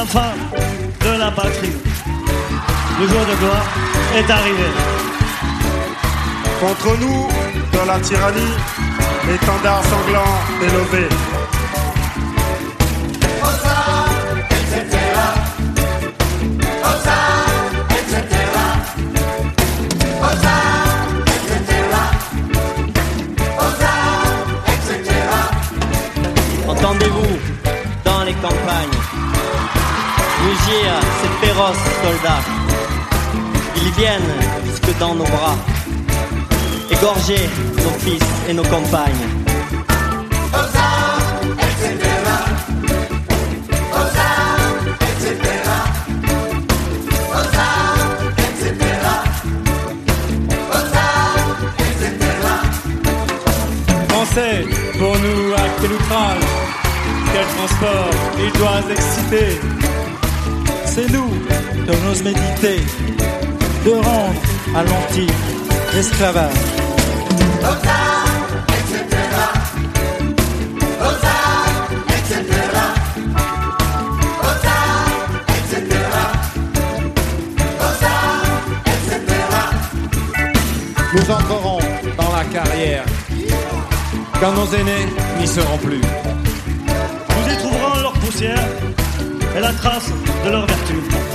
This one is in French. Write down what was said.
enfin de la patrie. Le jour de gloire est arrivé. Contre nous, dans la tyrannie, l'étendard sanglant est levé. Entendez-vous, dans les campagnes, mugir ces féroces soldats. Ils viennent jusque dans nos bras, égorger nos fils et nos compagnes. Français, pour nous, à quel outrage, quel transport ils doivent exciter. C'est nous que nous méditer de rendre à l'antique l'esclavage. Nous entrerons dans la carrière quand nos aînés n'y seront plus. Nous y trouverons leur poussière et la trace de leur vertu.